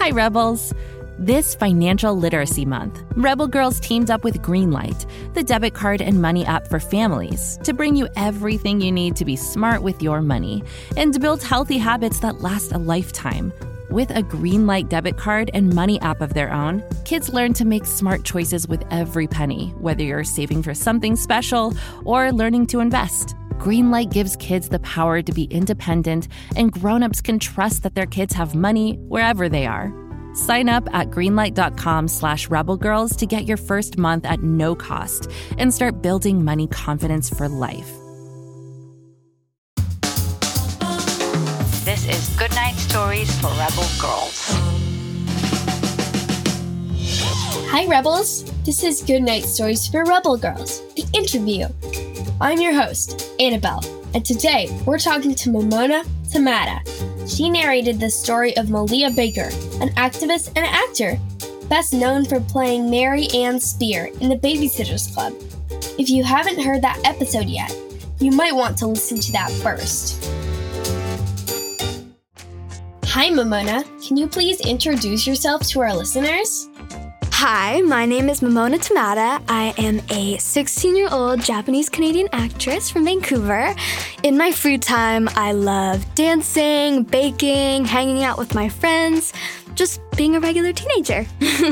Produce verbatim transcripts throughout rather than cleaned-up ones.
Hi, Rebels. This Financial Literacy Month, Rebel Girls teamed up with Greenlight, the debit card and money app for families, to bring you everything you need to be smart with your money and to build healthy habits that last a lifetime. With a Greenlight debit card and money app of their own, kids learn to make smart choices with every penny, whether you're saving for something special or learning to invest. Greenlight gives kids the power to be independent, and grown-ups can trust that their kids have money wherever they are. Sign up at greenlight.com slash rebelgirls to get your first month at no cost and start building money confidence for life. This is Goodnight Stories for Rebel Girls. Hi, Rebels. This is Goodnight Stories for Rebel Girls, the interview. I'm your host, Annabelle, and today we're talking to Momona Tamata. She narrated the story of Malia Baker, an activist and actor, best known for playing Mary Ann Spear in the Babysitters Club. If you haven't heard that episode yet, you might want to listen to that first. Hi, Momona. Can you please introduce yourself to our listeners? Hi, my name is Momona Tamata. I am a sixteen-year-old Japanese-Canadian actress from Vancouver. In my free time, I love dancing, baking, hanging out with my friends, just being a regular teenager.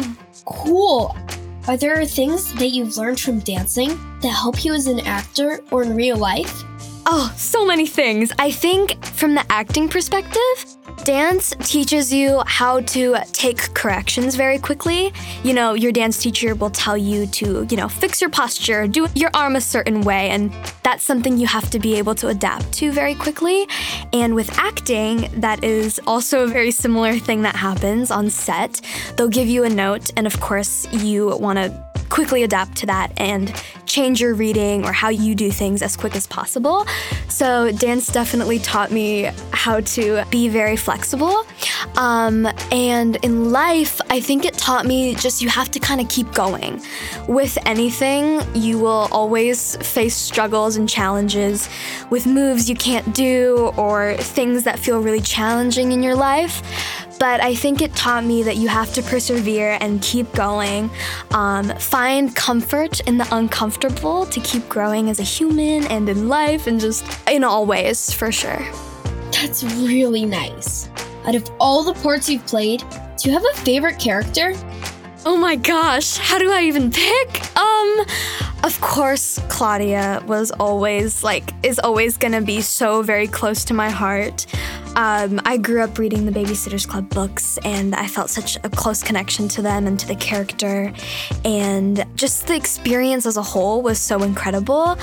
Cool. Are there things that you've learned from dancing that help you as an actor or in real life? Oh, so many things. I think from the acting perspective, dance teaches you how to take corrections very quickly. You know, your dance teacher will tell you to, you know, fix your posture, do your arm a certain way, and that's something you have to be able to adapt to very quickly. And with acting, that is also a very similar thing that happens on set. They'll give you a note, and of course, you want to quickly adapt to that and change your reading or how you do things as quick as possible. So dance definitely taught me how to be very flexible. Um, and in life, I think it taught me just you have to kind of keep going. With anything, you will always face struggles and challenges with moves you can't do or things that feel really challenging in your life. But I think it taught me that you have to persevere and keep going, um, find comfort in the uncomfortable to keep growing as a human and in life and just in all ways, for sure. That's really nice. Out of all the parts you've played, do you have a favorite character? Oh my gosh, how do I even pick? Um, of course, Claudia was always, like, is always gonna be so very close to my heart. Um, I grew up reading the Babysitters Club books, and I felt such a close connection to them and to the character, and just the experience as a whole was so incredible.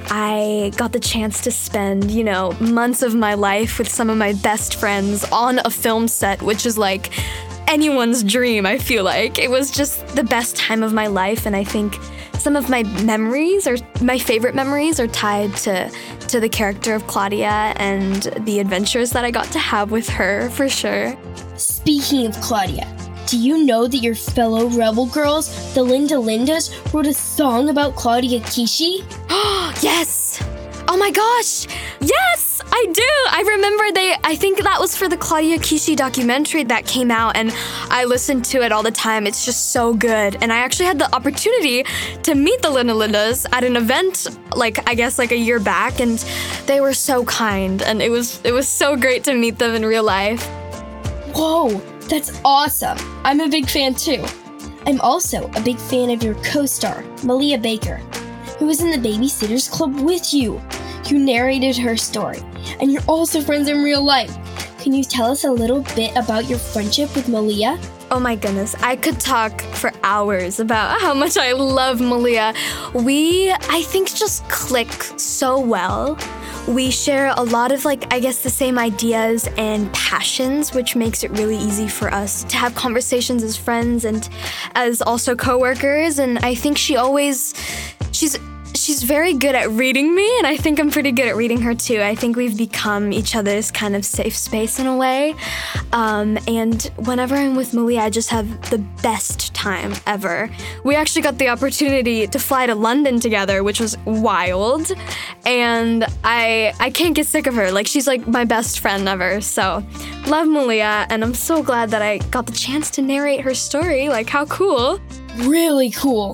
I got the chance to spend, you know, months of my life with some of my best friends on a film set, which is like anyone's dream, I feel like. It was just the best time of my life, and I think some of my memories, or my favorite memories, are tied to, to the character of Claudia and the adventures that I got to have with her, for sure. Speaking of Claudia, do you know that your fellow Rebel Girls, the Linda Lindas, wrote a song about Claudia Kishi? Yes! Oh my gosh! Yes! I do! I remember they, I think that was for the Claudia Kishi documentary that came out, and I listened to it all the time. It's just so good. And I actually had the opportunity to meet the Linda Lindas at an event, like, I guess like a year back, and they were so kind, and it was, it was so great to meet them in real life. Whoa, that's awesome. I'm a big fan too. I'm also a big fan of your co-star, Malia Baker, who was in the Babysitters Club with you. You narrated her story, and you're also friends in real life. Can you tell us a little bit about your friendship with Malia? Oh my goodness, I could talk for hours about how much I love Malia. We, I think, just click so well. We share a lot of, like, I guess the same ideas and passions, which makes it really easy for us to have conversations as friends and as also coworkers. And I think she always, she's, she's she's very good at reading me, and I think I'm pretty good at reading her too. I think we've become each other's kind of safe space in a way. Um, and whenever I'm with Malia, I just have the best time ever. We actually got the opportunity to fly to London together, which was wild. And I I can't get sick of her. Like, she's like my best friend ever. So love Malia, and I'm so glad that I got the chance to narrate her story. Like, how cool. Really cool.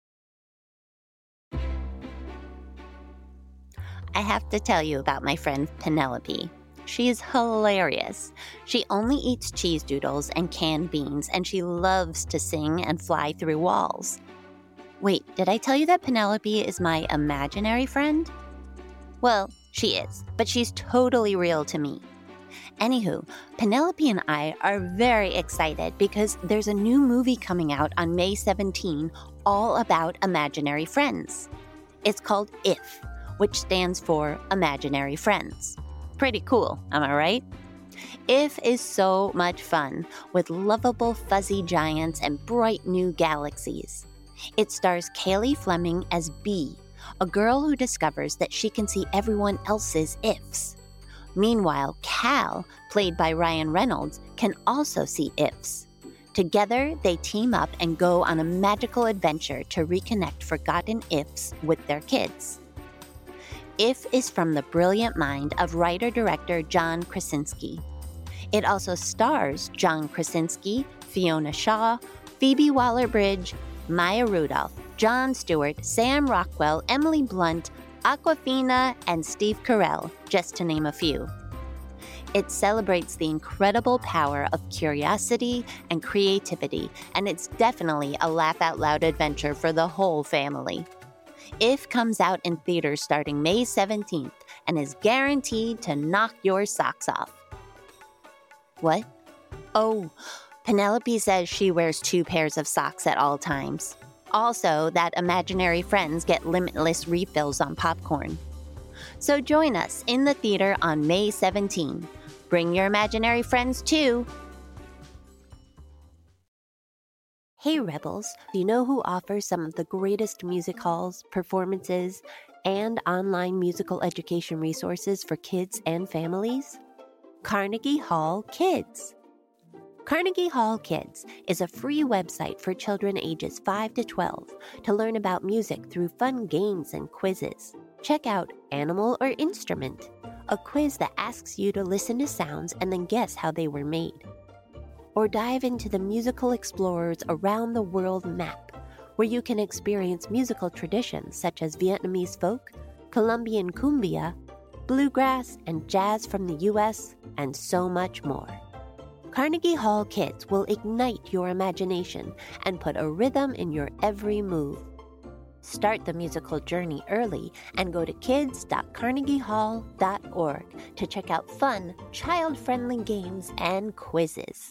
I have to tell you about my friend Penelope. She is hilarious. She only eats cheese doodles and canned beans, and she loves to sing and fly through walls. Wait, did I tell you that Penelope is my imaginary friend? Well, she is, but she's totally real to me. Anywho, Penelope and I are very excited because there's a new movie coming out on May seventeenth all about imaginary friends. It's called IF, which stands for Imaginary Friends. Pretty cool, am I right? IF is so much fun, with lovable fuzzy giants and bright new galaxies. It stars Kaylee Fleming as Bee, a girl who discovers that she can see everyone else's ifs. Meanwhile, Cal, played by Ryan Reynolds, can also see ifs. Together, they team up and go on a magical adventure to reconnect forgotten ifs with their kids. IF is from the brilliant mind of writer-director John Krasinski. It also stars John Krasinski, Fiona Shaw, Phoebe Waller-Bridge, Maya Rudolph, Jon Stewart, Sam Rockwell, Emily Blunt, Awkwafina, and Steve Carell, just to name a few. It celebrates the incredible power of curiosity and creativity, and it's definitely a laugh-out-loud adventure for the whole family. IF comes out in theaters starting May seventeenth and is guaranteed to knock your socks off. What? Oh, Penelope says she wears two pairs of socks at all times. Also, that imaginary friends get limitless refills on popcorn. So join us in the theater on May seventeenth. Bring your imaginary friends too. Hey Rebels, do you know who offers some of the greatest music halls, performances, and online musical education resources for kids and families? Carnegie Hall Kids. Carnegie Hall Kids is a free website for children ages five to twelve to learn about music through fun games and quizzes. Check out Animal or Instrument, a quiz that asks you to listen to sounds and then guess how they were made. Or dive into the Musical Explorers Around the World map, where you can experience musical traditions such as Vietnamese folk, Colombian cumbia, bluegrass, and jazz from the U S, and so much more. Carnegie Hall Kids will ignite your imagination and put a rhythm in your every move. Start the musical journey early and go to kids dot carnegie hall dot org to check out fun, child-friendly games and quizzes.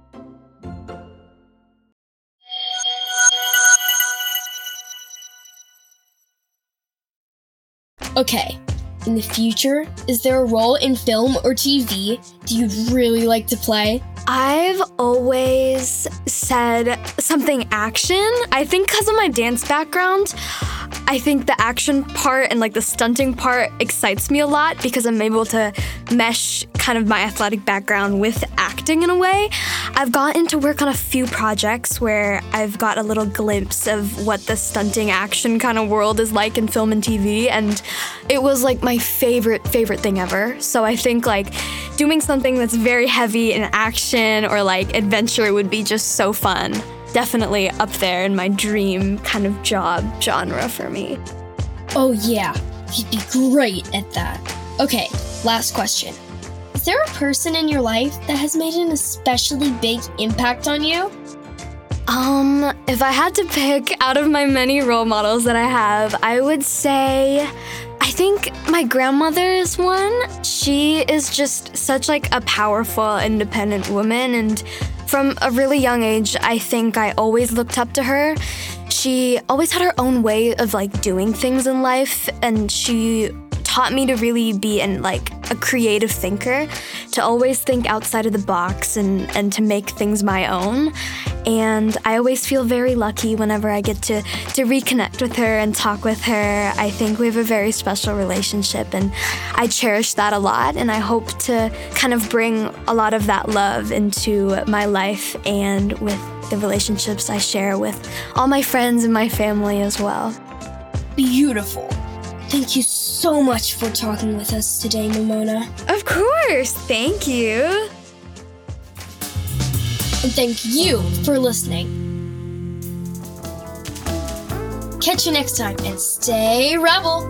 Okay, in the future, is there a role in film or T V do you really like to play? I've always said something action. I think because of my dance background, I think the action part and like the stunting part excites me a lot because I'm able to mesh kind of my athletic background with acting in a way. I've gotten to work on a few projects where I've got a little glimpse of what the stunting action kind of world is like in film and T V, and it was like my favorite, favorite thing ever. So I think like doing something that's very heavy in action or like adventure would be just so fun. Definitely up there in my dream kind of job genre for me. Oh yeah, you'd be great at that. Okay, last question. Is there a person in your life that has made an especially big impact on you? Um, if I had to pick out of my many role models that I have, I would say I think my grandmother is one. She is just such like a powerful, independent woman, and from a really young age, I think I always looked up to her. She always had her own way of like doing things in life, and she taught me to really be an like a creative thinker, to always think outside of the box and, and to make things my own. and I always feel very lucky whenever I get to, to reconnect with her and talk with her. I think we have a very special relationship, and I cherish that a lot, and I hope to kind of bring a lot of that love into my life and with the relationships I share with all my friends and my family as well. Beautiful. Thank you so much for talking with us today, Momona. Of course. Thank you. And thank you for listening. Catch you next time and stay rebel.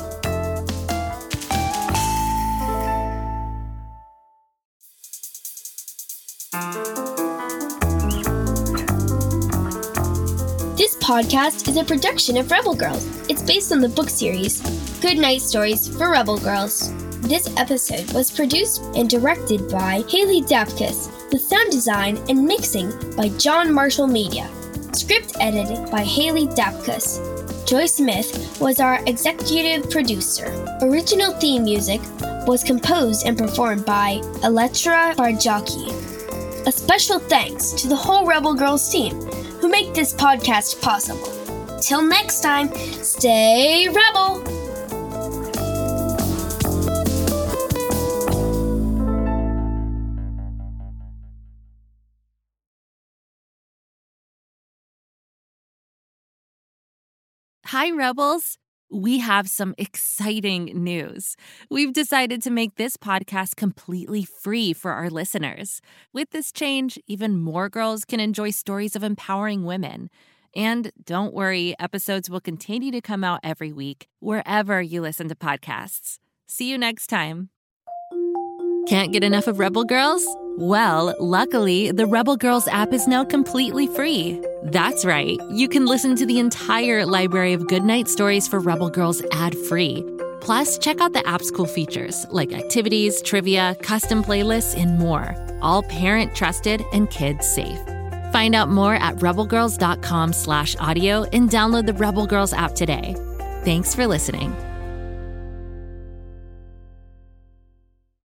This podcast is a production of Rebel Girls. It's based on the book series, Good Night Stories for Rebel Girls. This episode was produced and directed by Haley Dapkus, with sound design and mixing by John Marshall Media. Script edited by Haley Dapkus. Joy Smith was our executive producer. Original theme music was composed and performed by Elettra Barjaki. A special thanks to the whole Rebel Girls team who make this podcast possible. Till next time, stay rebel! Hi, Rebels. We have some exciting news. We've decided to make this podcast completely free for our listeners. With this change, even more girls can enjoy stories of empowering women. And don't worry, episodes will continue to come out every week, wherever you listen to podcasts. See you next time. Can't get enough of Rebel Girls? Well, luckily, the Rebel Girls app is now completely free. That's right. You can listen to the entire library of goodnight stories for Rebel Girls ad-free. Plus, check out the app's cool features like activities, trivia, custom playlists, and more. All parent-trusted and kids-safe. Find out more at rebelgirls.com slash audio and download the Rebel Girls app today. Thanks for listening.